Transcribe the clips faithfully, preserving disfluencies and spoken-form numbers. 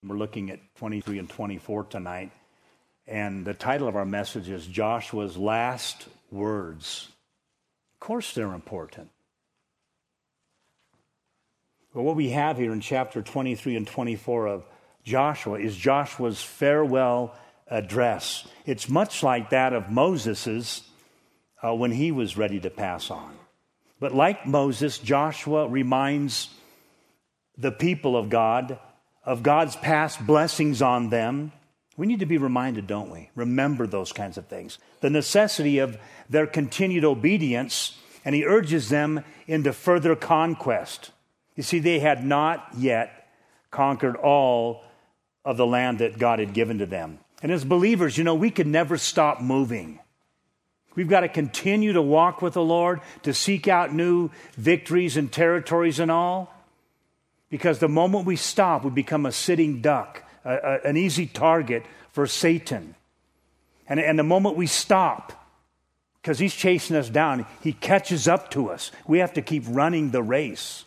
We're looking at twenty-three and twenty-four tonight, and the title of our message is Joshua's Last Words. Of course they're important. But what we have here in chapter twenty-three and twenty-four of Joshua is Joshua's farewell address. It's much like that of Moses's uh, when he was ready to pass on. But like Moses, Joshua reminds the people of God of God's past blessings on them. We need to be reminded, don't we? Remember those kinds of things. The necessity of their continued obedience, and he urges them into further conquest. You see, they had not yet conquered all of the land that God had given to them. And as believers, you know, we can never stop moving. We've got to continue to walk with the Lord, to seek out new victories and territories and all. Because the moment we stop, we become a sitting duck, a, a, an easy target for Satan. And, and the moment we stop, because he's chasing us down, he catches up to us. We have to keep running the race.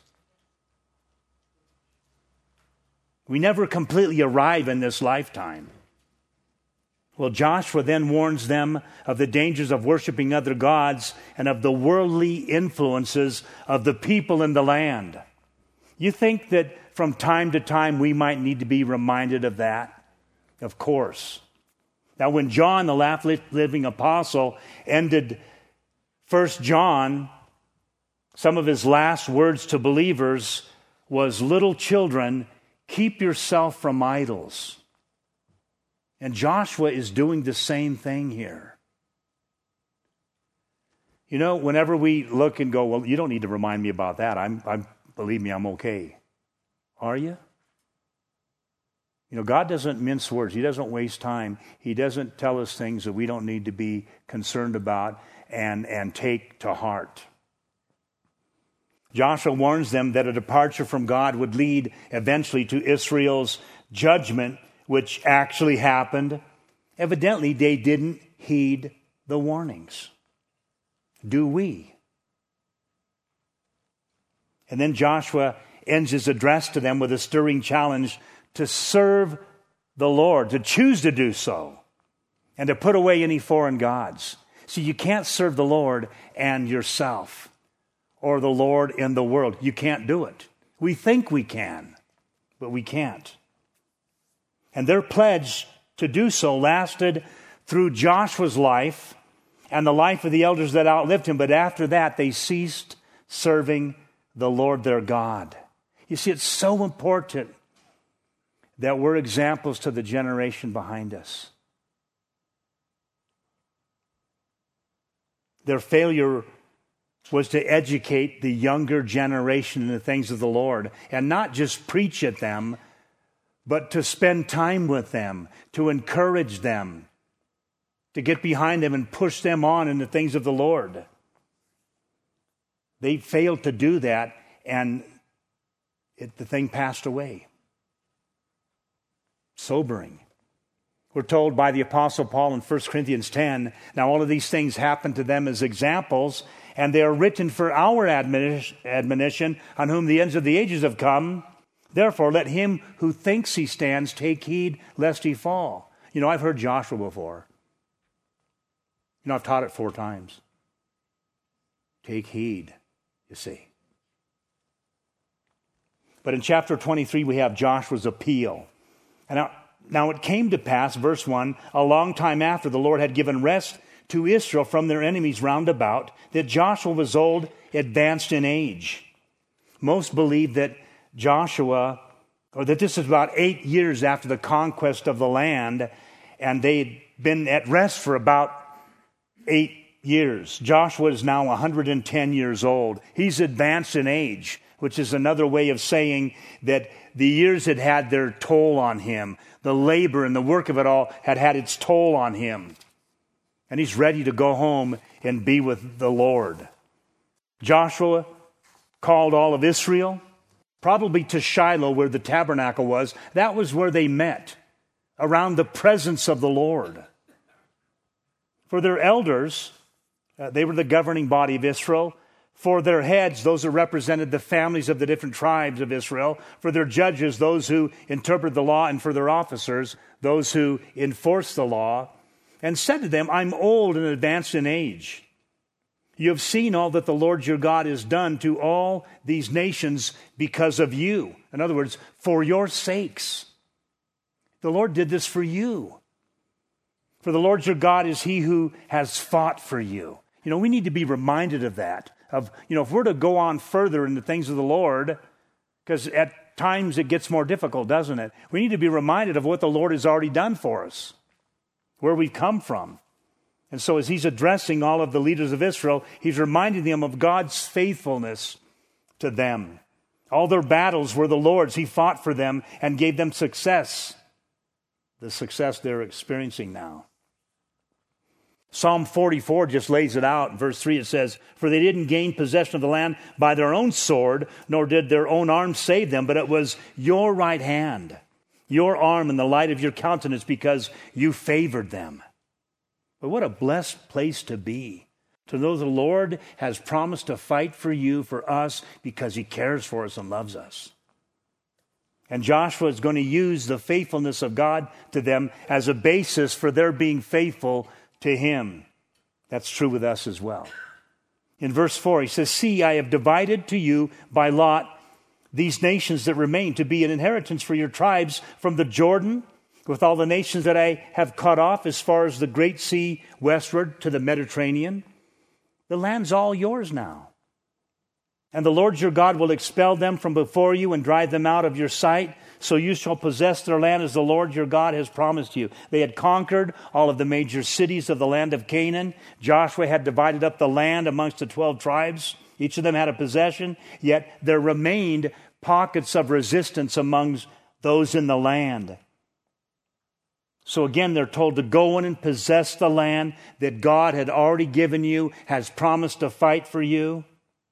We never completely arrive in this lifetime. Well, Joshua then warns them of the dangers of worshiping other gods and of the worldly influences of the people in the land. You think that from time to time we might need to be reminded of that? Of course. Now, when John, the last living apostle, ended First John, some of his last words to believers was, "Little children, keep yourself from idols." And Joshua is doing the same thing here. You know, whenever we look and go, well, you don't need to remind me about that. I'm, I'm believe me, I'm okay. Are you? You know, God doesn't mince words. He doesn't waste time. He doesn't tell us things that we don't need to be concerned about and, and take to heart. Joshua warns them that a departure from God would lead eventually to Israel's judgment, which actually happened. Evidently, they didn't heed the warnings. Do we? And then Joshua ends his address to them with a stirring challenge to serve the Lord, to choose to do so, and to put away any foreign gods. See, you can't serve the Lord and yourself, or the Lord in the world. You can't do it. We think we can, but we can't. And their pledge to do so lasted through Joshua's life and the life of the elders that outlived him, but after that they ceased serving the Lord their God. You see, it's so important that we're examples to the generation behind us. Their failure was to educate the younger generation in the things of the Lord, and not just preach at them, but to spend time with them, to encourage them, to get behind them and push them on in the things of the Lord. They failed to do that, and it, the thing passed away. Sobering. We're told by the Apostle Paul in First Corinthians ten, now all of these things happened to them as examples, and they are written for our admonition, on whom the ends of the ages have come. Therefore, let him who thinks he stands take heed lest he fall. You know, I've heard Joshua before. You know, I've taught it four times. Take heed. You see. But in chapter twenty-three, we have Joshua's appeal. And now, now it came to pass, verse one, a long time after the Lord had given rest to Israel from their enemies round about, that Joshua was old, advanced in age. Most believe that Joshua, or that this is about eight years after the conquest of the land, and they'd been at rest for about eight years. Joshua is now one hundred ten years old. He's advanced in age, which is another way of saying that the years had had their toll on him. The labor and the work of it all had had its toll on him. And he's ready to go home and be with the Lord. Joshua called all of Israel, probably to Shiloh where the tabernacle was. That was where they met, around the presence of the Lord. For their elders, Uh, they were the governing body of Israel, For their heads, those who represented the families of the different tribes of Israel. For their judges, those who interpret the law. And for their officers, those who enforce the law. And said to them, I'm old and advanced in age. You have seen all that the Lord your God has done to all these nations because of you. In other words, for your sakes. The Lord did this for you. For the Lord your God is he who has fought for you. You know, we need to be reminded of that. Of, you know, if we're to go on further in the things of the Lord, because at times it gets more difficult, doesn't it? We need to be reminded of what the Lord has already done for us, where we've come from. And so as he's addressing all of the leaders of Israel, he's reminding them of God's faithfulness to them. All their battles were the Lord's. He fought for them and gave them success, the success they're experiencing now. Psalm forty-four just lays it out. In verse three it says, for they didn't gain possession of the land by their own sword, nor did their own arm save them, but it was your right hand, your arm and the light of your countenance, because you favored them. But what a blessed place to be, to know the Lord has promised to fight for you, for us, because he cares for us and loves us. And Joshua is going to use the faithfulness of God to them as a basis for their being faithful to him. That's true with us as well. In verse four, he says, see, I have divided to you by lot these nations that remain to be an inheritance for your tribes from the Jordan, with all the nations that I have cut off as far as the great sea westward to the Mediterranean. The land's all yours now. And the Lord your God will expel them from before you and drive them out of your sight. So you shall possess their land as the Lord your God has promised you. They had conquered all of the major cities of the land of Canaan. Joshua had divided up the land amongst the twelve tribes. Each of them had a possession. Yet there remained pockets of resistance amongst those in the land. So again, they're told to go in and possess the land that God had already given you, has promised to fight for you.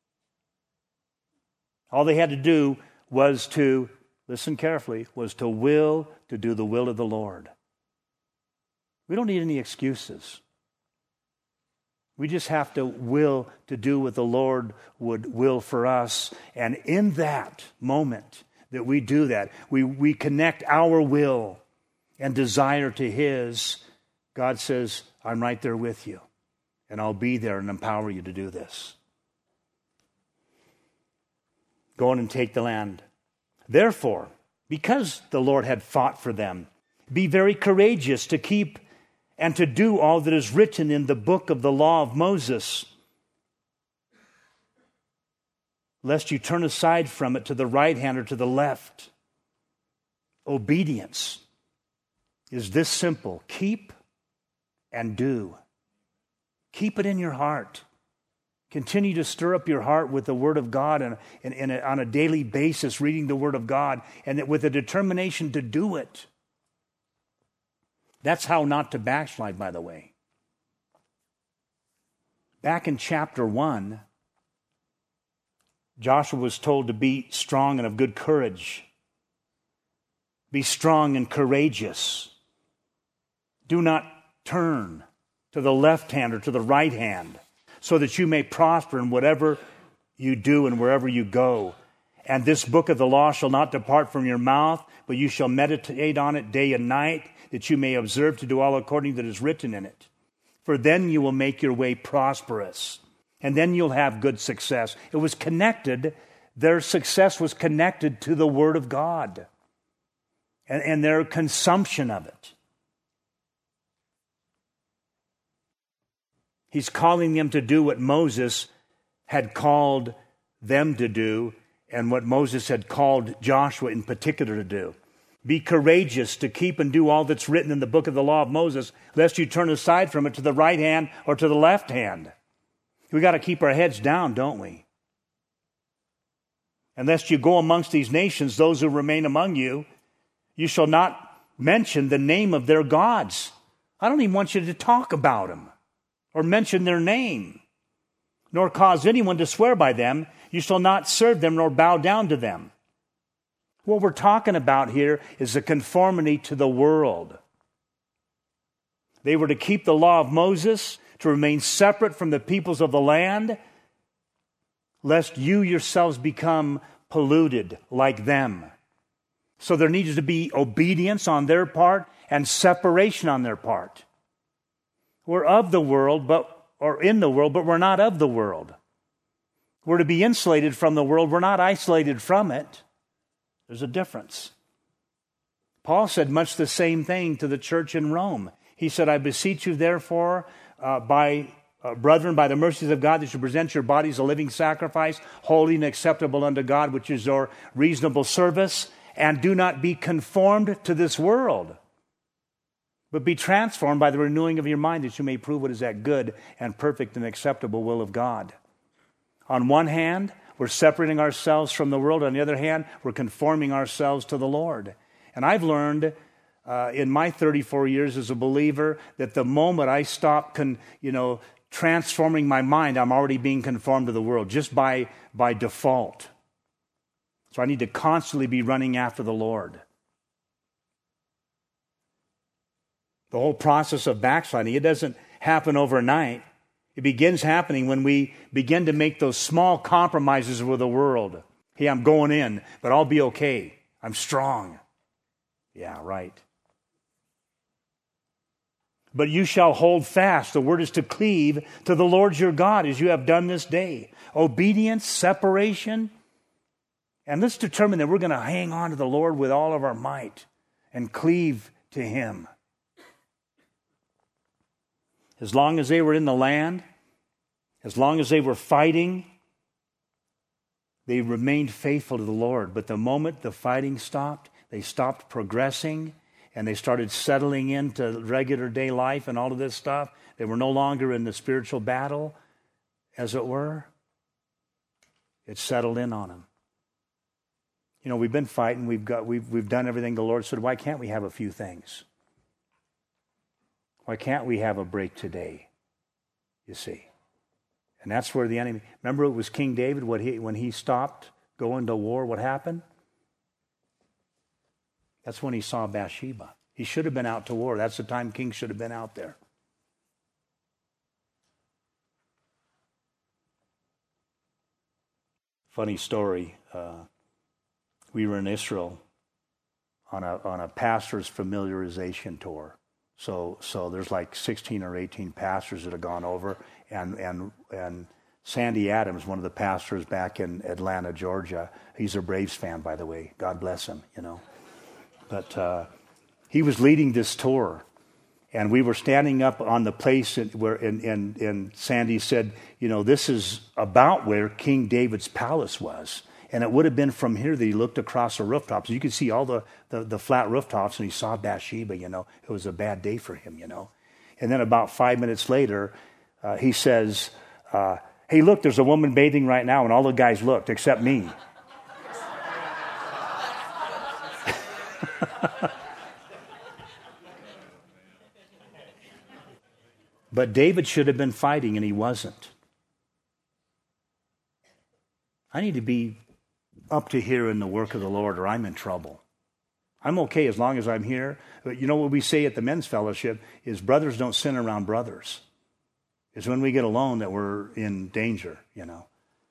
All they had to do was to, listen carefully, was to will to do the will of the Lord. We don't need any excuses. We just have to will to do what the Lord would will for us. And in that moment that we do that, we, we connect our will and desire to his. God says, I'm right there with you, and I'll be there and empower you to do this. Go on and take the land. Therefore, because the Lord had fought for them, be very courageous to keep and to do all that is written in the book of the law of Moses, lest you turn aside from it to the right hand or to the left. Obedience is this simple: keep and do. Keep it in your heart. Continue to stir up your heart with the Word of God and, and, and on a daily basis, reading the Word of God, and with a determination to do it. That's how not to backslide, by the way. Back in chapter one, Joshua was told to be strong and of good courage. Be strong and courageous. Do not turn to the left hand or to the right hand, so that you may prosper in whatever you do and wherever you go. And this book of the law shall not depart from your mouth, but you shall meditate on it day and night, that you may observe to do all according that is written in it. For then you will make your way prosperous, and then you'll have good success. It was connected, their success was connected to the Word of God and, and their consumption of it. He's calling them to do what Moses had called them to do, and what Moses had called Joshua in particular to do. Be courageous to keep and do all that's written in the book of the law of Moses, lest you turn aside from it to the right hand or to the left hand. We got to keep our heads down, don't we? And lest you go amongst these nations, those who remain among you, you shall not mention the name of their gods. I don't even want you to talk about them or mention their name, nor cause anyone to swear by them. You shall not serve them nor bow down to them. What we're talking about here is the conformity to the world. They were to keep the law of Moses, to remain separate from the peoples of the land, lest you yourselves become polluted like them. So there needs to be obedience on their part and separation on their part. We're of the world, but or in the world, but we're not of the world. We're to be insulated from the world. We're not isolated from it. There's a difference. Paul said much the same thing to the church in Rome. He said, I beseech you therefore, uh, by uh, brethren, by the mercies of God, that you present your bodies a living sacrifice, holy and acceptable unto God, which is your reasonable service, and do not be conformed to this world, but be transformed by the renewing of your mind, that you may prove what is that good and perfect and acceptable will of God. On one hand, we're separating ourselves from the world. On the other hand, we're conforming ourselves to the Lord. And I've learned uh, in my thirty-four years as a believer that the moment I stop, con, you know, transforming my mind, I'm already being conformed to the world just by by default. So I need to constantly be running after the Lord. The whole process of backsliding, it doesn't happen overnight. It begins happening when we begin to make those small compromises with the world. Hey, I'm going in, but I'll be okay. I'm strong. Yeah, right. But you shall hold fast. The word is to cleave to the Lord your God as you have done this day. Obedience, separation. And let's determine that we're going to hang on to the Lord with all of our might and cleave to Him. As long as they were in the land, as long as they were fighting, they remained faithful to the Lord. But the moment the fighting stopped, they stopped progressing and they started settling into regular day life and all of this stuff. They were no longer in the spiritual battle, as it were. It settled in on them. You know, we've been fighting, we've got, we've, we've done everything the Lord said. Why can't we have a few things? Why can't we have a break today? You see. And that's where the enemy... Remember it was King David, what he, when he stopped going to war, what happened? That's when he saw Bathsheba. He should have been out to war. That's the time kings should have been out there. Funny story. Uh, we were in Israel on a on a pastor's familiarization tour. So so there's like sixteen or eighteen pastors that have gone over, and and and Sandy Adams, one of the pastors back in Atlanta, Georgia, he's a Braves fan, by the way. God bless him, you know. But uh, he was leading this tour, and we were standing up on the place where, and, and, and Sandy said, you know, this is about where King David's palace was. And it would have been from here that he looked across the rooftops. You could see all the, the, the flat rooftops, and he saw Bathsheba, you know. It was a bad day for him, you know. And then about five minutes later, uh, he says, uh, hey, look, there's a woman bathing right now, and all the guys looked except me. But David should have been fighting, and he wasn't. I need to be up to here in the work of the Lord, or I'm in trouble. I'm okay as long as I'm here. But you know what we say at the men's fellowship is brothers don't sin around brothers. It's when we get alone that we're in danger, you know.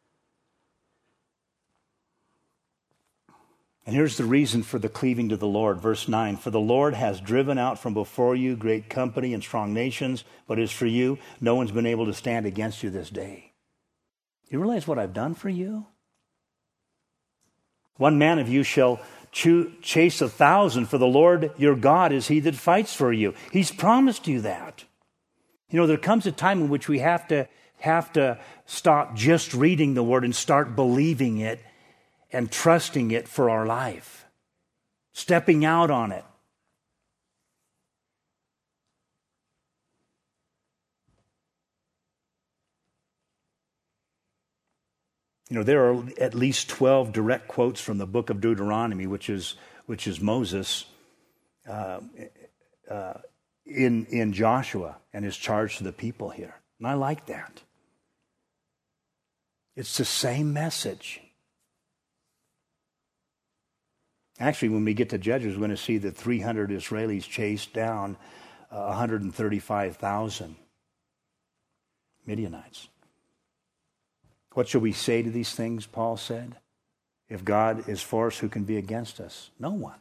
And here's the reason for the cleaving to the Lord. Verse nine, for the Lord has driven out from before you great company and strong nations, but as for you, no one's been able to stand against you this day. You realize what I've done for you? One man of you shall ch- chase a thousand, for the Lord your God is he that fights for you. He's promised you that. You know, there comes a time in which we have to have to stop just reading the Word and start believing it and trusting it for our life, stepping out on it. You know, there are at least twelve direct quotes from the book of Deuteronomy, which is which is Moses, uh, uh, in in Joshua and his charge to the people here, and I like that. It's the same message. Actually, when we get to Judges, we're going to see that three hundred Israelis chased down uh, one hundred thirty-five thousand Midianites. What shall we say to these things, Paul said? If God is for us, who can be against us? No one.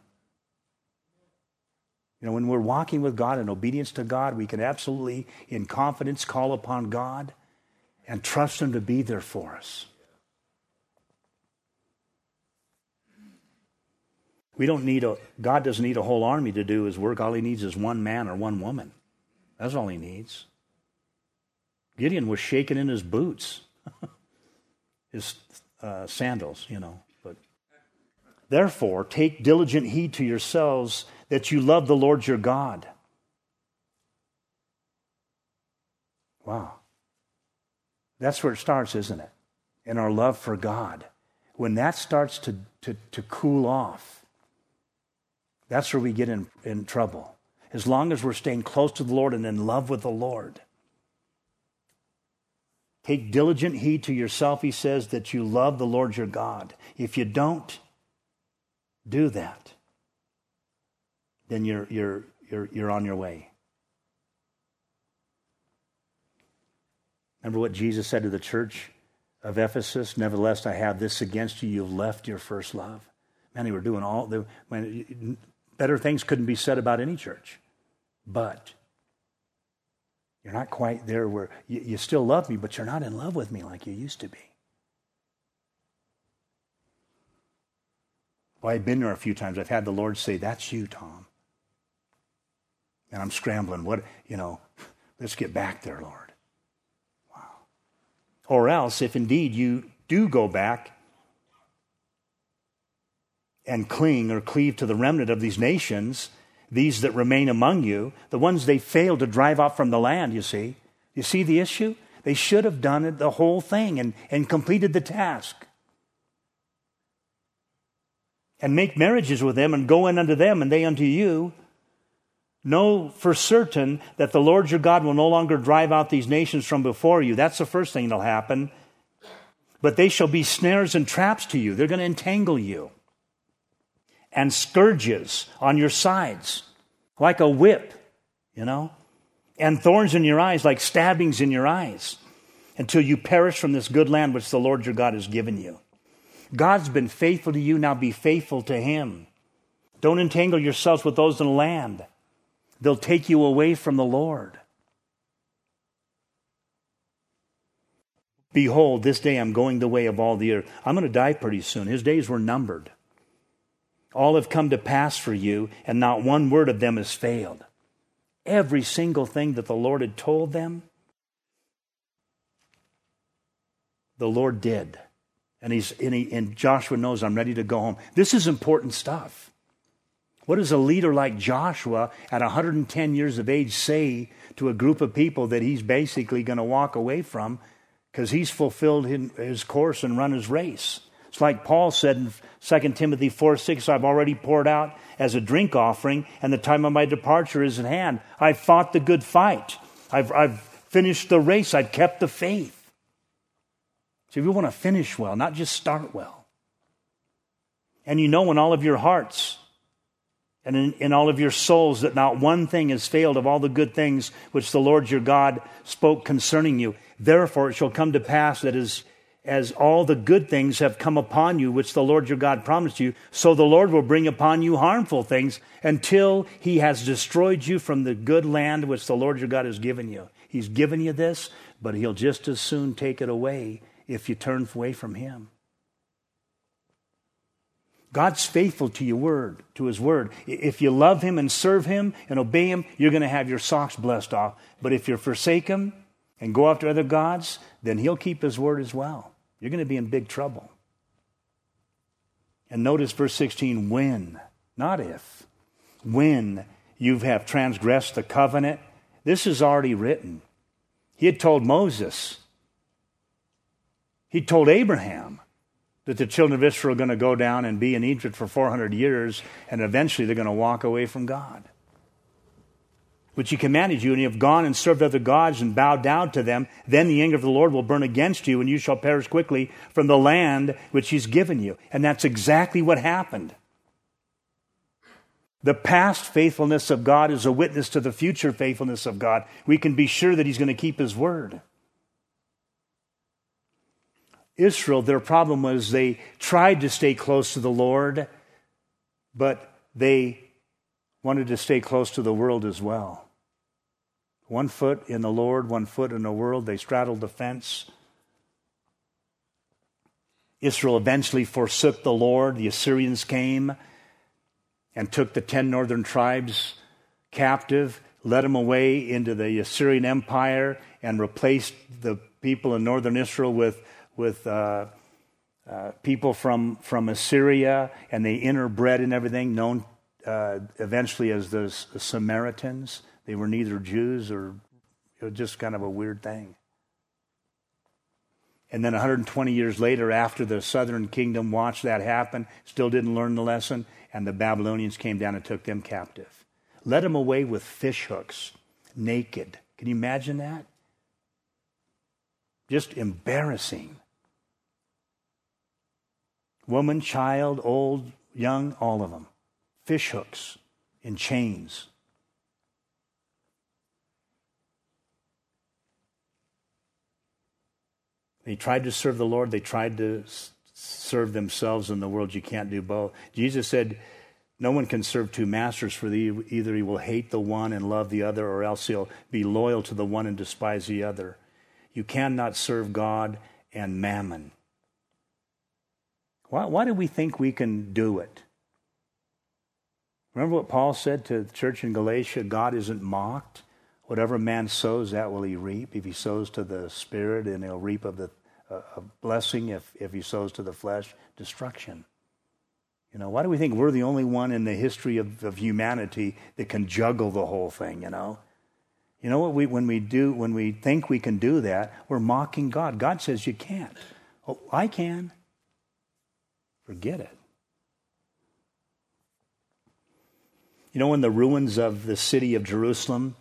You know, when we're walking with God in obedience to God, we can absolutely, in confidence, call upon God and trust Him to be there for us. We don't need a, God doesn't need a whole army to do His work. All He needs is one man or one woman. That's all He needs. Gideon was shaking in his boots, his uh, sandals, you know. But therefore, take diligent heed to yourselves that you love the Lord your God. Wow. That's where it starts, isn't it? In our love for God. When that starts to, to, to cool off, that's where we get in, in trouble. As long as we're staying close to the Lord and in love with the Lord. Take diligent heed to yourself, he says, that you love the Lord your God. If you don't do that, then you're you're you're you're on your way. Remember what Jesus said to the church of Ephesus? Nevertheless, I have this against you: you've left your first love. Man, they were doing all the when better things couldn't be said about any church, but you're not quite there where you, you still love me, but you're not in love with me like you used to be. Well, I've been there a few times. I've had the Lord say, "That's you, Tom." And I'm scrambling. What, you know, let's get back there, Lord. Wow. Or else, if indeed you do go back and cling or cleave to the remnant of these nations, these that remain among you, the ones they failed to drive out from the land, you see. You see the issue? They should have done it, the whole thing and, and completed the task. And make marriages with them and go in unto them and they unto you. Know for certain that the Lord your God will no longer drive out these nations from before you. That's the first thing that'll happen. But they shall be snares and traps to you. They're going to entangle you. And scourges on your sides, like a whip, you know. And thorns in your eyes, like stabbings in your eyes, until you perish from this good land which the Lord your God has given you. God's been faithful to you, now be faithful to Him. Don't entangle yourselves with those in the land. They'll take you away from the Lord. Behold, this day I'm going the way of all the earth. I'm going to die pretty soon. His days were numbered. All have come to pass for you, and not one word of them has failed. Every single thing that the Lord had told them, the Lord did. And, he's, and, he, and Joshua knows, I'm ready to go home. This is important stuff. What does a leader like Joshua at one hundred ten years of age say to a group of people that he's basically going to walk away from because he's fulfilled his course and run his race? It's like Paul said in Second Timothy four six, I've already poured out as a drink offering, and the time of my departure is at hand. I've fought the good fight. I've, I've finished the race. I've kept the faith. So we want to finish well, not just start well. And you know in all of your hearts and in, in all of your souls that not one thing has failed of all the good things which the Lord your God spoke concerning you. Therefore it shall come to pass that as As all the good things have come upon you, which the Lord your God promised you, so the Lord will bring upon you harmful things until He has destroyed you from the good land which the Lord your God has given you. He's given you this, but He'll just as soon take it away if you turn away from Him. God's faithful to your word, to His word. If you love Him and serve Him and obey Him, you're going to have your socks blessed off. But if you forsake Him and go after other gods, then He'll keep His word as well. You're going to be in big trouble. And notice verse sixteen, when, not if, when you have transgressed the covenant. This is already written. He had told Moses. He told Abraham that the children of Israel are going to go down and be in Egypt for four hundred years, and eventually they're going to walk away from God. Which He commanded you, and you have gone and served other gods and bowed down to them, then the anger of the Lord will burn against you, and you shall perish quickly from the land which He's given you. And that's exactly what happened. The past faithfulness of God is a witness to the future faithfulness of God. We can be sure that He's going to keep His word. Israel, their problem was they tried to stay close to the Lord, but they wanted to stay close to the world as well. One foot in the Lord, one foot in the world. They straddled the fence. Israel eventually forsook the Lord. The Assyrians came and took the ten northern tribes captive, led them away into the Assyrian Empire, and replaced the people in northern Israel with, with uh, uh, people from, from Assyria, and they interbred and everything, known uh, eventually as the Samaritans. They were neither Jews or it was just kind of a weird thing. And then one hundred twenty years later, after the southern kingdom watched that happen, still didn't learn the lesson, and the Babylonians came down and took them captive. Led them away with fish hooks, naked. Can you imagine that? Just embarrassing. Woman, child, old, young, all of them. Fish hooks in chains. They tried to serve the Lord. They tried to serve themselves in the world. You can't do both. Jesus said, no one can serve two masters, for the, either he will hate the one and love the other, or else he'll be loyal to the one and despise the other. You cannot serve God and mammon. Why, why do we think we can do it? Remember what Paul said to the church in Galatia? God isn't mocked. Whatever man sows, that will he reap. If he sows to the Spirit, and he'll reap of the uh, a blessing. If, if he sows to the flesh, destruction. You know, why do we think we're the only one in the history of, of humanity that can juggle the whole thing, you know? You know what? We when we do, when we think we can do that, we're mocking God. God says you can't. Oh, I can. Forget it. You know, in the ruins of the city of Jerusalem,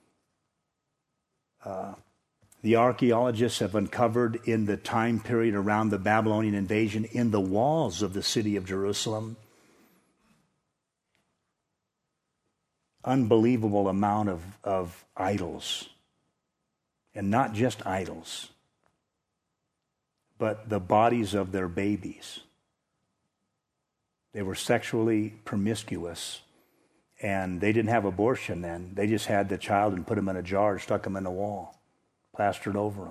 Uh, the archaeologists have uncovered in the time period around the Babylonian invasion, in the walls of the city of Jerusalem, unbelievable amount of, of idols. And not just idols, but the bodies of their babies. They were sexually promiscuous. And they didn't have abortion then. They just had the child and put him in a jar, stuck him in the wall, plastered over him.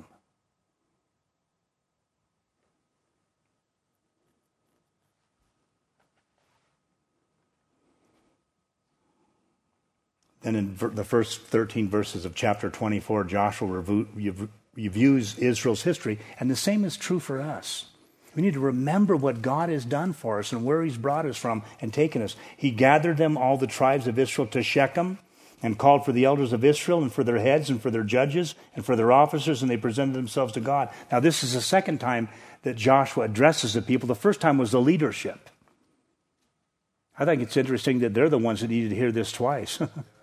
Then in the first thirteen verses of chapter twenty-four, Joshua reviews Israel's history, and the same is true for us. We need to remember what God has done for us and where he's brought us from and taken us. He gathered them, all the tribes of Israel, to Shechem, and called for the elders of Israel and for their heads and for their judges and for their officers, and they presented themselves to God. Now, this is the second time that Joshua addresses the people. The first time was the leadership. I think it's interesting that they're the ones that needed to hear this twice.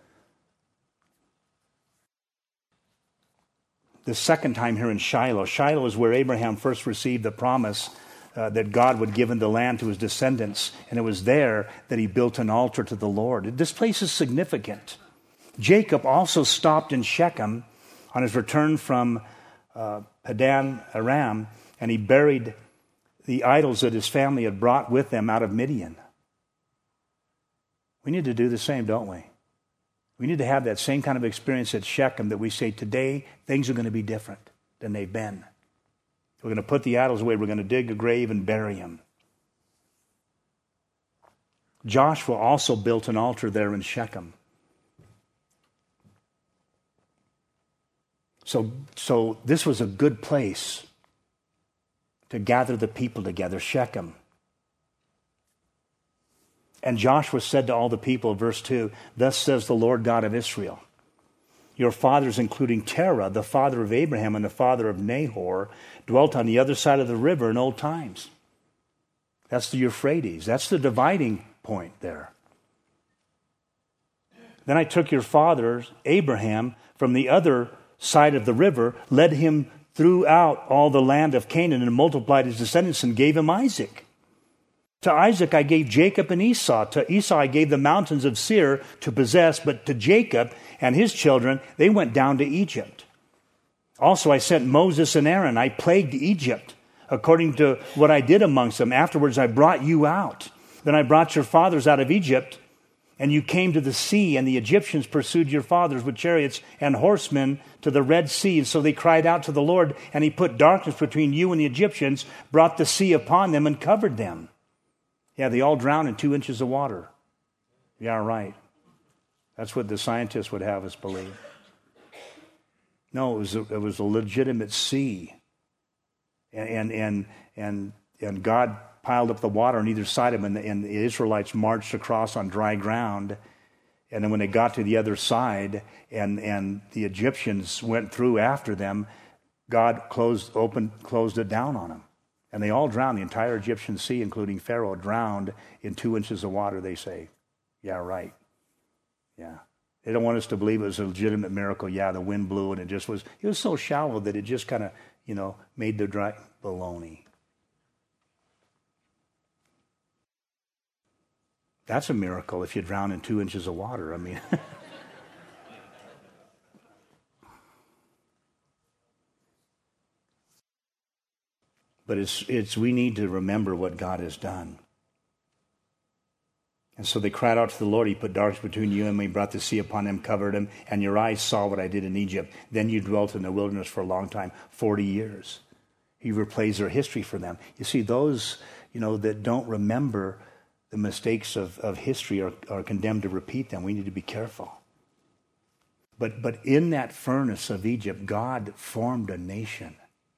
The second time here in Shiloh. Shiloh is where Abraham first received the promise uh, that God would give him the land to his descendants. And it was there that he built an altar to the Lord. This place is significant. Jacob also stopped in Shechem on his return from uh, Padan Aram, and he buried the idols that his family had brought with them out of Midian. We need to do the same, don't we? We need to have that same kind of experience at Shechem, that we say today things are going to be different than they've been. We're going to put the idols away. We're going to dig a grave and bury them. Joshua also built an altar there in Shechem. So, so this was a good place to gather the people together, Shechem. And Joshua said to all the people, verse two, thus says the Lord God of Israel, your fathers, including Terah, the father of Abraham and the father of Nahor, dwelt on the other side of the river in old times. That's the Euphrates. That's the dividing point there. Then I took your father, Abraham, from the other side of the river, led him throughout all the land of Canaan, and multiplied his descendants, and gave him Isaac. To Isaac I gave Jacob and Esau. To Esau I gave the mountains of Seir to possess, but to Jacob and his children, they went down to Egypt. Also I sent Moses and Aaron. I plagued Egypt according to what I did amongst them. Afterwards I brought you out. Then I brought your fathers out of Egypt, and you came to the sea, and the Egyptians pursued your fathers with chariots and horsemen to the Red Sea. And so they cried out to the Lord, and he put darkness between you and the Egyptians, brought the sea upon them, and covered them. Yeah, they all drowned in two inches of water. Yeah, right. That's what the scientists would have us believe. No, it was a, it was a legitimate sea. And, and, and, and, and God piled up the water on either side of them, and the, and the Israelites marched across on dry ground. And then when they got to the other side, and, and the Egyptians went through after them, God closed, opened, closed it down on them. And they all drowned. The entire Egyptian sea, including Pharaoh, drowned in two inches of water, they say. Yeah, right. Yeah. They don't want us to believe it was a legitimate miracle. Yeah, the wind blew, and it just was, it was so shallow that it just kind of, you know, made the dry baloney. That's a miracle if you drown in two inches of water. I mean, but it's it's we need to remember what God has done. And so they cried out to the Lord. He put darkness between you and me, brought the sea upon them, covered them, and your eyes saw what I did in Egypt. Then you dwelt in the wilderness for a long time, forty years. He replays their history for them. You see, those, you know, that don't remember the mistakes of, of history are, are condemned to repeat them. We need to be careful. But but in that furnace of Egypt, God formed a nation.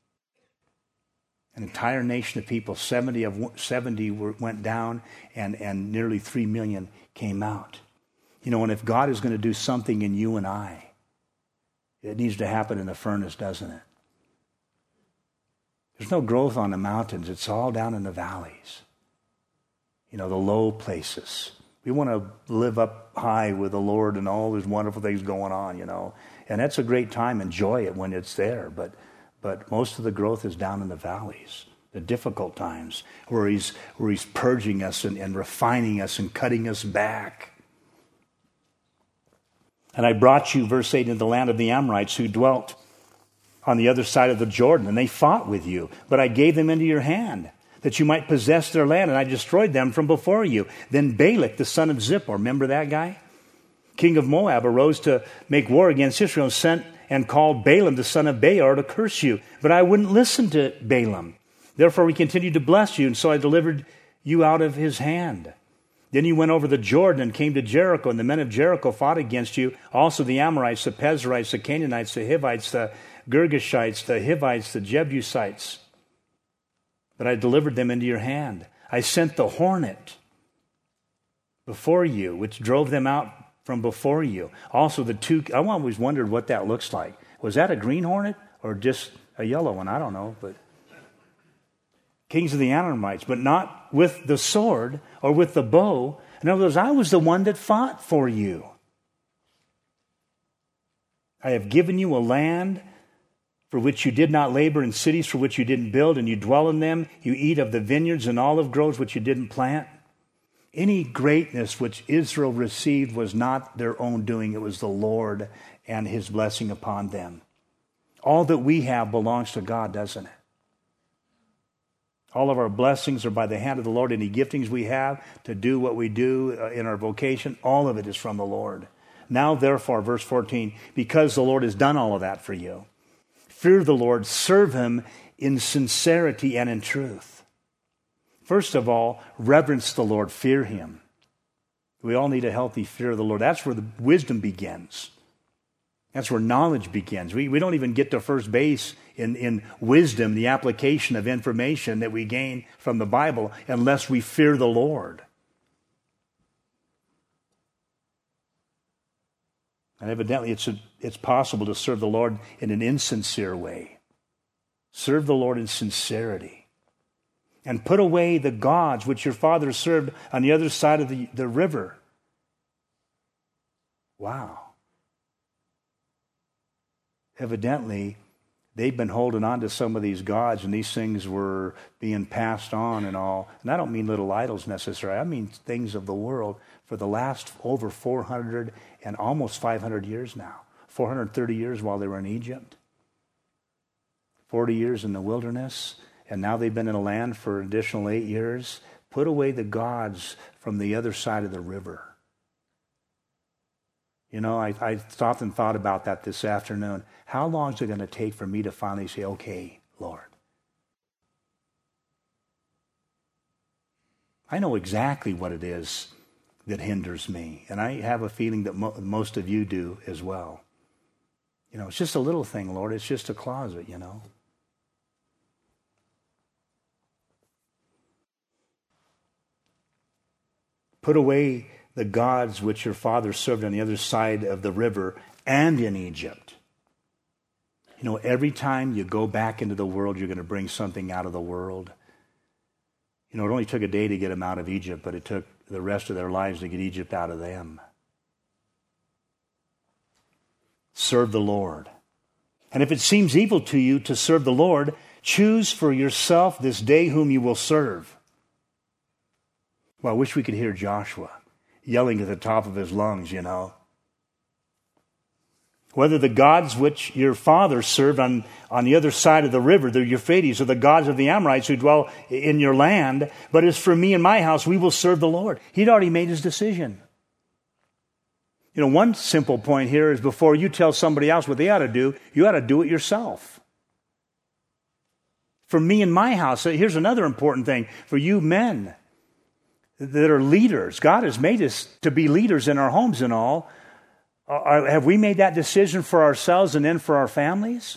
An entire nation of people. seventy of seventy were, went down, and, and nearly three million came out. You know, and if God is going to do something in you and I, it needs to happen in the furnace, doesn't it? There's no growth on the mountains. It's all down in the valleys. You know, the low places. We want to live up high with the Lord and all these wonderful things going on, you know. And that's a great time. Enjoy it when it's there. But but most of the growth is down in the valleys, the difficult times, where he's where he's purging us and, and refining us and cutting us back. And I brought you, verse eight, into the land of the Amorites who dwelt on the other side of the Jordan, and they fought with you. But I gave them into your hand, that you might possess their land, and I destroyed them from before you. Then Balak, the son of Zippor, remember that guy? King of Moab, arose to make war against Israel, and sent and called Balaam, the son of Beor, to curse you. But I wouldn't listen to Balaam. Therefore we continued to bless you, and so I delivered you out of his hand. Then you went over the Jordan and came to Jericho, and the men of Jericho fought against you. Also the Amorites, the Pezerites, the Canaanites, the Hivites, the Girgashites, the Hivites, the Jebusites. But I delivered them into your hand. I sent the hornet before you, which drove them out from before you. Also the two, I always wondered what that looks like. Was that a green hornet or just a yellow one? I don't know, but kings of the Amorites, but not with the sword or with the bow. In other words, I was the one that fought for you. I have given you a land for which you did not labor, in cities for which you didn't build, and you dwell in them. You eat of the vineyards and olive groves which you didn't plant. Any greatness which Israel received was not their own doing. It was the Lord and his blessing upon them. All that we have belongs to God, doesn't it? All of our blessings are by the hand of the Lord. Any giftings we have to do what we do in our vocation, all of it is from the Lord. Now, therefore, verse fourteen, because the Lord has done all of that for you, fear the Lord, serve him in sincerity and in truth. First of all, reverence the Lord, fear him. We all need a healthy fear of the Lord. That's where the wisdom begins. That's where knowledge begins. We, we don't even get to first base in, in wisdom, the application of information that we gain from the Bible, unless we fear the Lord. And evidently it's, a, it's possible to serve the Lord in an insincere way. Serve the Lord in sincerity. And put away the gods which your fathers served on the other side of the, the river. Wow. Evidently, they've been holding on to some of these gods, and these things were being passed on and all. And I don't mean little idols necessarily. I mean things of the world for the last over four hundred and almost five hundred years now. four hundred thirty years while they were in Egypt. forty years in the wilderness. and now they've been in a land for an additional eight years. Put away the gods from the other side of the river. You know, I, I often thought about that this afternoon. How long is it going to take for me to finally say, okay, Lord? I know exactly what it is that hinders me, and I have a feeling that mo- most of you do as well. You know, it's just a little thing, Lord. It's just a closet, you know. Put away the gods which your father served on the other side of the river and in Egypt. You know, every time you go back into the world, you're going to bring something out of the world. You know, it only took a day to get them out of Egypt, but it took the rest of their lives to get Egypt out of them. Serve the Lord. And if it seems evil to you to serve the Lord, choose for yourself this day whom you will serve. Well, I wish we could hear Joshua yelling at the top of his lungs, you know. Whether the gods which your father served on, on the other side of the river, the Euphrates, or the gods of the Amorites who dwell in your land, but as for me and my house, we will serve the Lord. He'd already made his decision. You know, one simple point here is before you tell somebody else what they ought to do, you ought to do it yourself. For me and my house, here's another important thing. For you men that are leaders, God has made us to be leaders in our homes and all. Are, have we made that decision for ourselves and then for our families?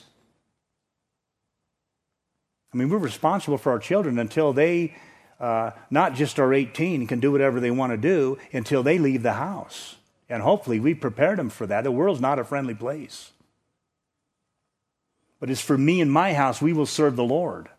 I mean, we're responsible for our children until they, uh, not just are eighteen, can do whatever they want to do until they leave the house. And hopefully we prepared them for that. The world's not a friendly place. But it's for me and my house, we will serve the Lord.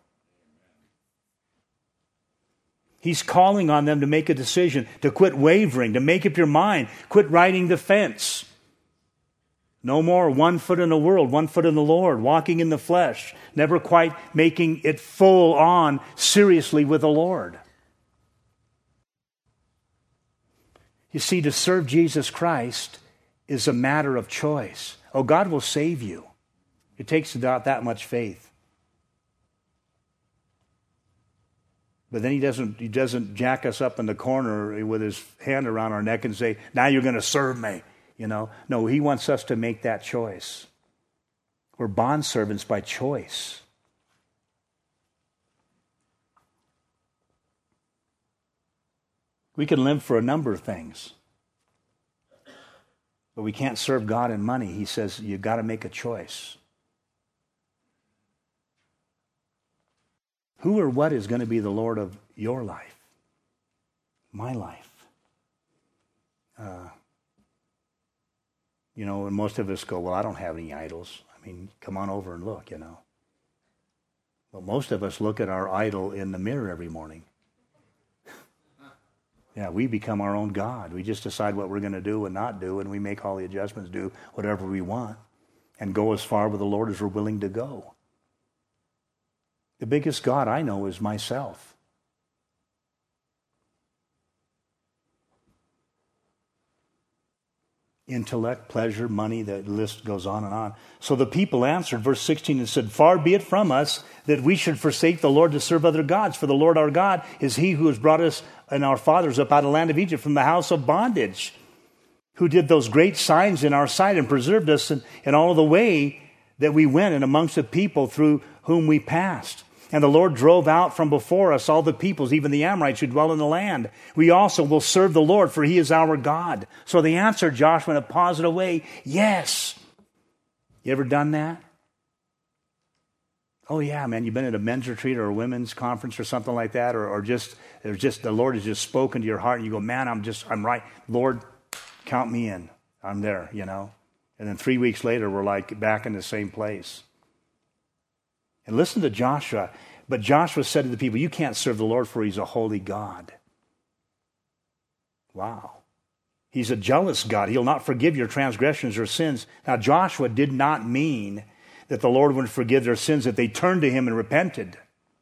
He's calling on them to make a decision, to quit wavering, to make up your mind, quit riding the fence. No more one foot in the world, one foot in the Lord, walking in the flesh, never quite making it full on seriously with the Lord. You see, to serve Jesus Christ is a matter of choice. Oh, God will save you. It takes about that much faith. But then he doesn't, he doesn't jack us up in the corner with his hand around our neck and say, now you're going to serve me. You know, no, he wants us to make that choice. We're bondservants by choice. We can live for a number of things. But we can't serve God in money. He says you've got to make a choice. Who or what is going to be the Lord of your life? My life. Uh, you know, and most of us go, well, I don't have any idols. I mean, come on over and look, you know. But most of us look at our idol in the mirror every morning. Yeah, we become our own God. We just decide what we're going to do and not do, and we make all the adjustments, do whatever we want, and go as far with the Lord as we're willing to go. The biggest God I know is myself. Intellect, pleasure, money, the list goes on and on. So the people answered, verse sixteen, and said, far be it from us that we should forsake the Lord to serve other gods. For the Lord our God is he who has brought us and our fathers up out of the land of Egypt from the house of bondage, who did those great signs in our sight and preserved us in, in all of the way that we went and amongst the people through whom we passed. And the Lord drove out from before us all the peoples, even the Amorites who dwell in the land. We also will serve the Lord, for he is our God. So the answer, Joshua, in a positive way, yes. You ever done that? Oh yeah, man, you've been at a men's retreat or a women's conference or something like that, or, or just, there's just, the Lord has just spoken to your heart and you go, man, I'm just, I'm right. Lord, count me in. I'm there, you know. And then three weeks later, we're like back in the same place. And listen to Joshua. But Joshua said to the people, you can't serve the Lord, for he's a holy God. Wow. He's a jealous God. He'll not forgive your transgressions or sins. Now, Joshua did not mean that the Lord would forgive their sins if they turned to him and repented.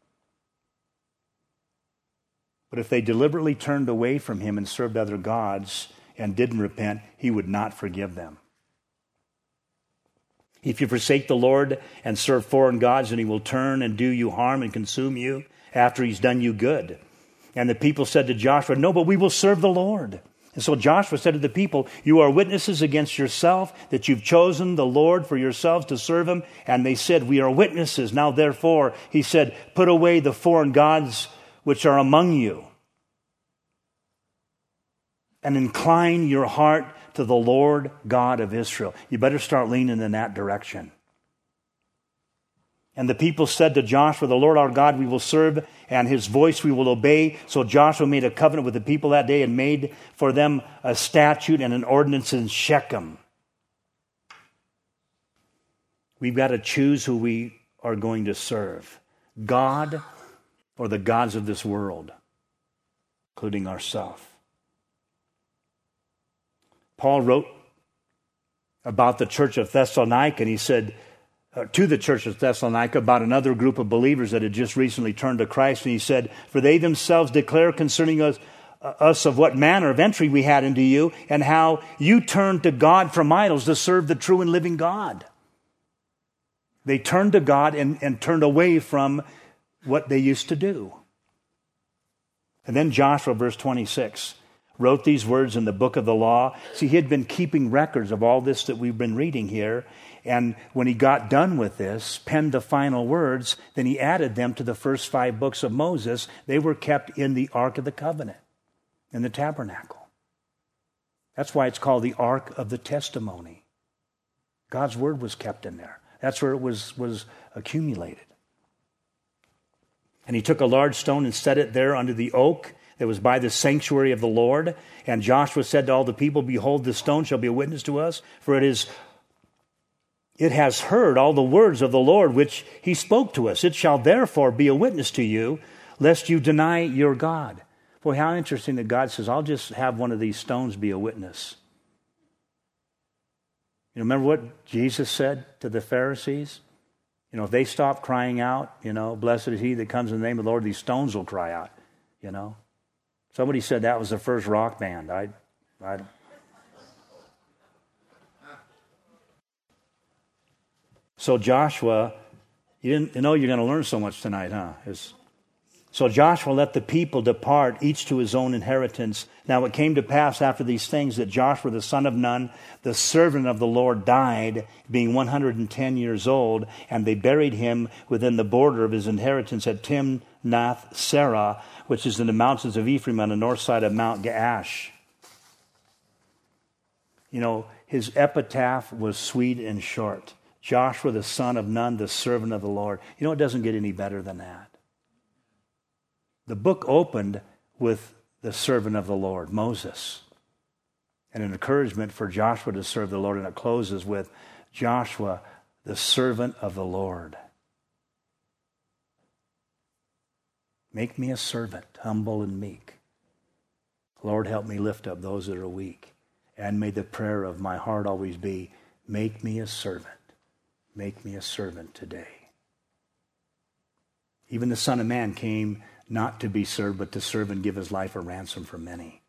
But if they deliberately turned away from him and served other gods and didn't repent, he would not forgive them. If you forsake the Lord and serve foreign gods, then he will turn and do you harm and consume you after he's done you good. And the people said to Joshua, no, but we will serve the Lord. And so Joshua said to the people, you are witnesses against yourself that you've chosen the Lord for yourselves to serve him. And they said, we are witnesses. Now therefore, he said, put away the foreign gods which are among you, and incline your heart to the Lord God of Israel. You better start leaning in that direction. And the people said to Joshua, the Lord our God we will serve, and his voice we will obey. So Joshua made a covenant with the people that day and made for them a statute and an ordinance in Shechem. We've got to choose who we are going to serve. God or the gods of this world, including ourselves. Paul wrote about the church of Thessalonica, and he said uh, to the church of Thessalonica about another group of believers that had just recently turned to Christ, and he said, for they themselves declare concerning us, uh, us of what manner of entry we had into you, and how you turned to God from idols to serve the true and living God. They turned to God and, and turned away from what they used to do. And then Joshua, verse twenty-six, wrote these words in the book of the law. See, he had been keeping records of all this that we've been reading here. And when he got done with this, penned the final words, then he added them to the first five books of Moses. They were kept in the Ark of the Covenant, in the tabernacle. That's why it's called the Ark of the Testimony. God's word was kept in there. That's where it was, was accumulated. And he took a large stone and set it there under the oak that was by the sanctuary of the Lord. And Joshua said to all the people, behold, this stone shall be a witness to us, for it is it has heard all the words of the Lord which he spoke to us. It shall therefore be a witness to you, lest you deny your God. Boy, how interesting that God says, I'll just have one of these stones be a witness. You remember what Jesus said to the Pharisees? You know, if they stop crying out, you know, blessed is he that comes in the name of the Lord, these stones will cry out, you know. Somebody said that was the first rock band. I, I, so Joshua, you didn't you know you're going to learn so much tonight, huh? It's, so Joshua let the people depart, each to his own inheritance. Now it came to pass after these things that Joshua the son of Nun, the servant of the Lord, died, being one hundred ten years old, and they buried him within the border of his inheritance at Timnath Serah, which is in the mountains of Ephraim on the north side of Mount Gaash. You know, his epitaph was sweet and short. Joshua the son of Nun, the servant of the Lord. You know, it doesn't get any better than that. The book opened with the servant of the Lord, Moses, and an encouragement for Joshua to serve the Lord, and it closes with Joshua, the servant of the Lord. Make me a servant, humble and meek. Lord, help me lift up those that are weak. And may the prayer of my heart always be, make me a servant. Make me a servant today. Even the Son of Man came not to be served, but to serve and give his life a ransom for many.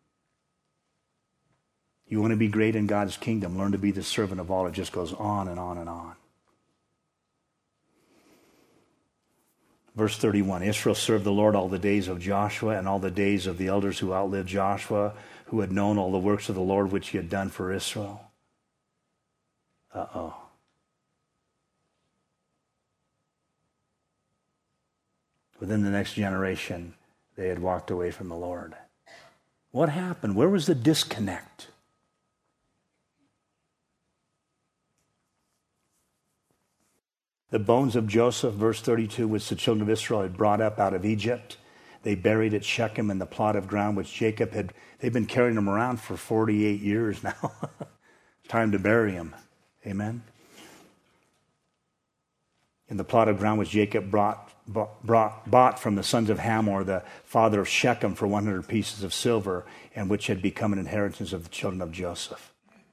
You want to be great in God's kingdom, learn to be the servant of all. It just goes on and on and on. Verse thirty-one, Israel served the Lord all the days of Joshua and all the days of the elders who outlived Joshua, who had known all the works of the Lord which he had done for Israel. Uh-oh. Within the next generation, they had walked away from the Lord. What happened? Where was the disconnect? The bones of Joseph, verse thirty-two, which the children of Israel had brought up out of Egypt, they buried at Shechem in the plot of ground which Jacob had, they've been carrying them around for forty-eight years now. It's time to bury them. Amen? In the plot of ground which Jacob brought, brought, bought from the sons of Hamor, the father of Shechem, for one hundred pieces of silver, and which had become an inheritance of the children of Joseph.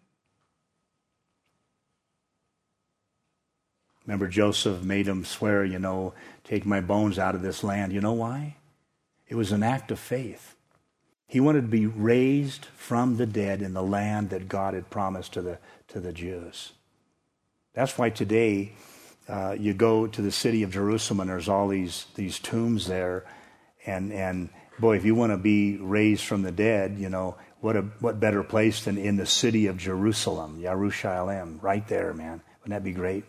Remember, Joseph made him swear, you know, take my bones out of this land. You know why? It was an act of faith. He wanted to be raised from the dead in the land that God had promised to the, to the Jews. That's why today uh, you go to the city of Jerusalem and there's all these these tombs there. And, and boy, if you want to be raised from the dead, you know, what a what better place than in the city of Jerusalem, Yerushalayim, right there, man. Wouldn't that be great?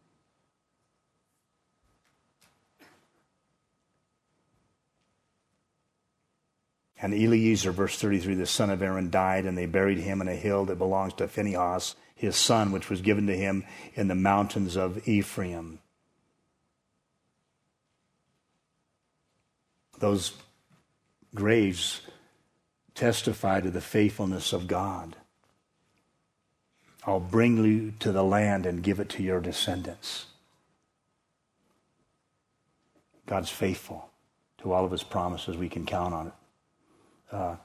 And Eliezer, verse thirty-three, the son of Aaron, died, and they buried him in a hill that belongs to Phinehas, his son, which was given to him in the mountains of Ephraim. Those graves testify to the faithfulness of God. I'll bring you to the land and give it to your descendants. God's faithful to all of his promises. We can count on it. Uh,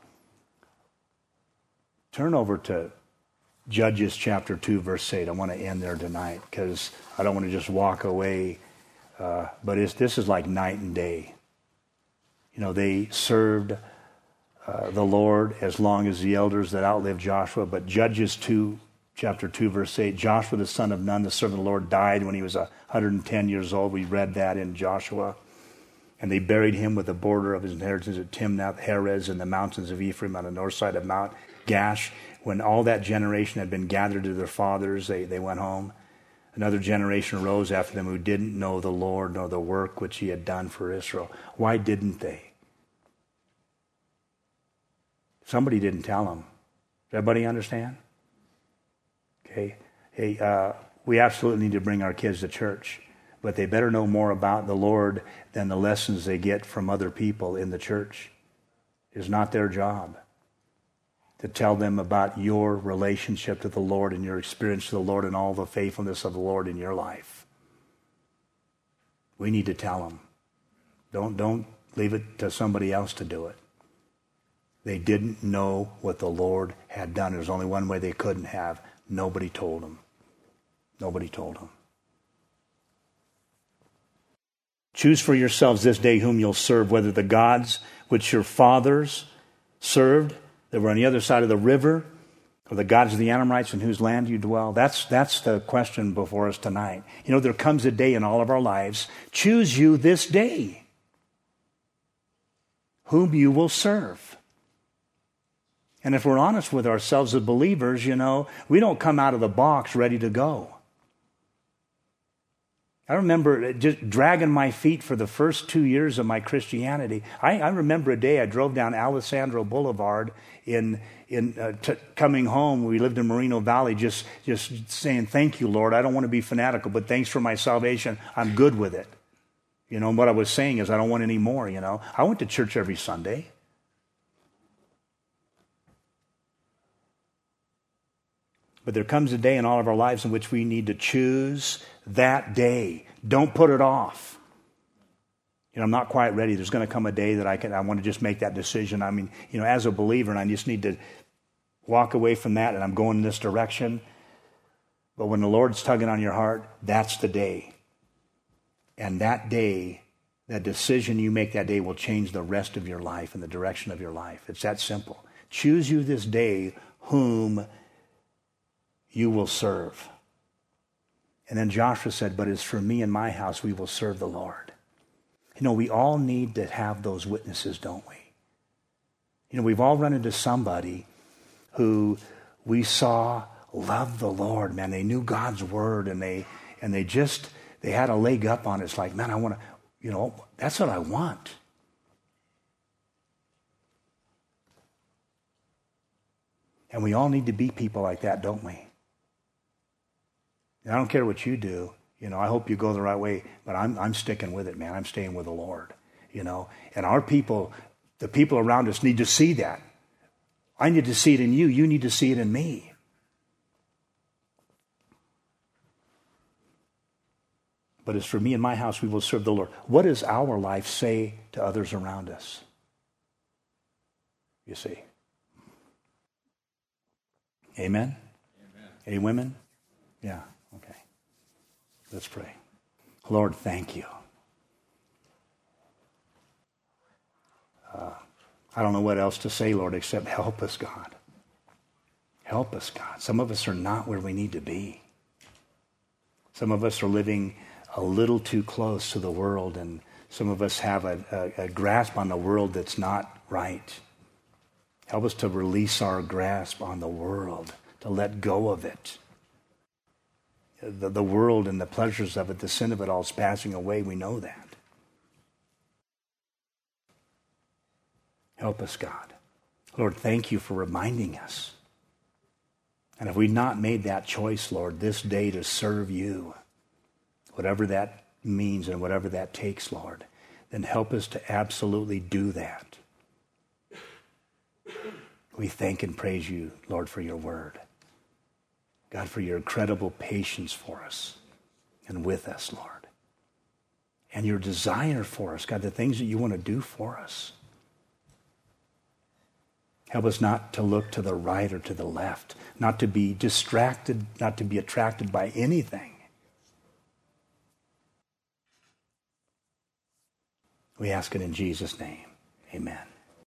turn over to Judges chapter two, verse eight. I want to end there tonight because I don't want to just walk away. Uh, but it's, this is like night and day. You know, they served uh, the Lord as long as the elders that outlived Joshua. But Judges two, chapter two, verse eight, Joshua the son of Nun, the servant of the Lord, died when he was one hundred ten years old. We read that in Joshua. And they buried him with the border of his inheritance at Timnath-Heres in the mountains of Ephraim on the north side of Mount Gash. When all that generation had been gathered to their fathers, they, they went home. Another generation arose after them who didn't know the Lord nor the work which he had done for Israel. Why didn't they? Somebody didn't tell them. Does everybody understand? Okay. Hey, uh, we absolutely need to bring our kids to church. But they better know more about the Lord than the lessons they get from other people in the church. It's not their job to tell them about your relationship to the Lord and your experience to the Lord and all the faithfulness of the Lord in your life. We need to tell them. Don't, don't leave it to somebody else to do it. They didn't know what the Lord had done. There's only one way they couldn't have. Nobody told them. Nobody told them. Choose for yourselves this day whom you'll serve, whether the gods which your fathers served that were on the other side of the river, or the gods of the Amorites in whose land you dwell. That's, that's the question before us tonight. You know, there comes a day in all of our lives, choose you this day whom you will serve. And if we're honest with ourselves as believers, you know, we don't come out of the box ready to go. I remember just dragging my feet for the first two years of my Christianity. I, I remember a day I drove down Alessandro Boulevard in in uh, t- coming home. We lived in Moreno Valley, just just saying, "Thank you, Lord. I don't want to be fanatical, but thanks for my salvation. I'm good with it." You know, and what I was saying is, I don't want any more. You know, I went to church every Sunday. But there comes a day in all of our lives in which we need to choose that day. Don't put it off. You know, I'm not quite ready. There's going to come a day that I can. I want to just make that decision. I mean, you know, as a believer, and I just need to walk away from that, and I'm going in this direction. But when the Lord's tugging on your heart, that's the day. And that day, that decision you make that day will change the rest of your life and the direction of your life. It's that simple. Choose you this day whom you will serve. And then Joshua said, but as for me and my house, we will serve the Lord. You know, we all need to have those witnesses, don't we? You know, we've all run into somebody who we saw loved the Lord, man. They knew God's word, and they and they just, they had a leg up on it. It's like, man, I want to, you know, that's what I want. And we all need to be people like that, don't we? And I don't care what you do. You know, I hope you go the right way, but I'm I'm sticking with it, man. I'm staying with the Lord, you know. And our people, the people around us need to see that. I need to see it in you. You need to see it in me. But as for me and my house, we will serve the Lord. What does our life say to others around us? You see. Amen? Amen. Any women? Yeah. Okay. Let's pray. Lord, thank you. Uh, I don't know what else to say, Lord, except help us, God. Help us, God. Some of us are not where we need to be. Some of us are living a little too close to the world, and some of us have a, a, a grasp on the world that's not right. Help us to release our grasp on the world, to let go of it. The, the world and the pleasures of it, the sin of it all is passing away. We know that. Help us, God. Lord, thank you for reminding us. And if we've not made that choice, Lord, this day to serve you, whatever that means and whatever that takes, Lord, then help us to absolutely do that. We thank and praise you, Lord, for your word. God, for your incredible patience for us and with us, Lord. And your desire for us, God, the things that you want to do for us. Help us not to look to the right or to the left, not to be distracted, not to be attracted by anything. We ask it in Jesus' name. Amen.